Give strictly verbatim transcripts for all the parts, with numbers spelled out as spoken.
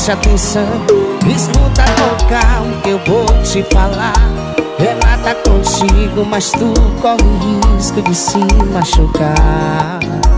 preste atenção, escuta com calma que eu vou te falar. Ela tá contigo, mas tu corre risco de se machucar.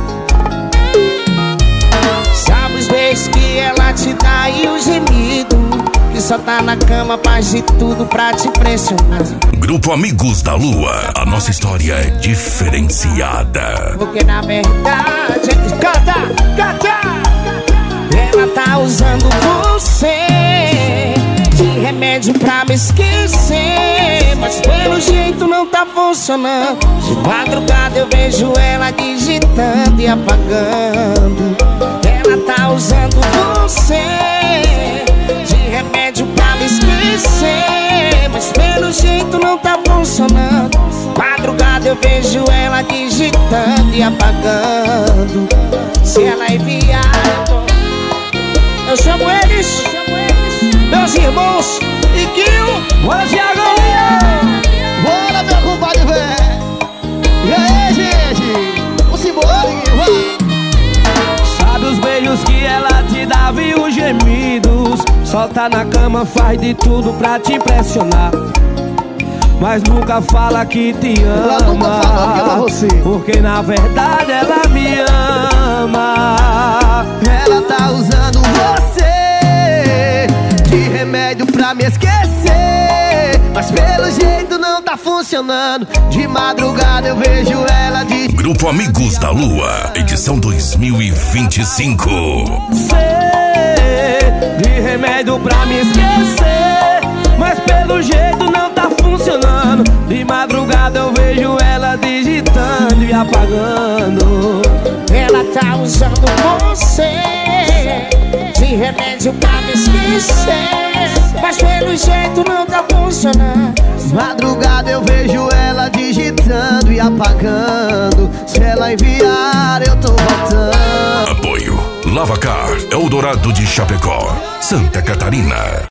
Sabe os beijos que ela te dá e o gemido que só tá na cama, faz de tudo pra te pressionar. Grupo Amigos da Lua, a nossa história é diferenciada. Porque na verdade, canta, canta, ela tá usando você de remédio pra me esquecer, mas pelo jeito não tá funcionando. De madrugada eu vejo ela digitando e apagando. Ela tá usando você de remédio pra me esquecer, mas pelo jeito não tá funcionando. Madrugada eu vejo ela digitando e apagando. Se ela enviar, eu chamo eles, meus irmãos e Guil. Bora, Thiago! Bora, meu compadre, velho! E aí, gente? Vamos embora, Guil! Sabe os beijos que ela te dava e os gemidos? Solta na cama, faz de tudo pra te impressionar, mas nunca fala que te ama. Ela nunca fala que ama você, porque na verdade ela me ama. Ela tá usando você de remédio pra me esquecer, mas pelo jeito não tá funcionando. De madrugada eu vejo ela de... Grupo Amigos da Lua, edição dois mil e vinte e cinco. De remédio pra me esquecer, mas pelo jeito não tá funcionando. De madrugada eu vejo ela digitando e apagando. Ela tá usando você de remédio pra me esquecer, mas pelo jeito não tá funcionando. Madrugada eu vejo ela digitando e apagando. Se ela enviar eu tô voltando. Apoio Lavacar, Eldorado de Chapecó, Santa Catarina.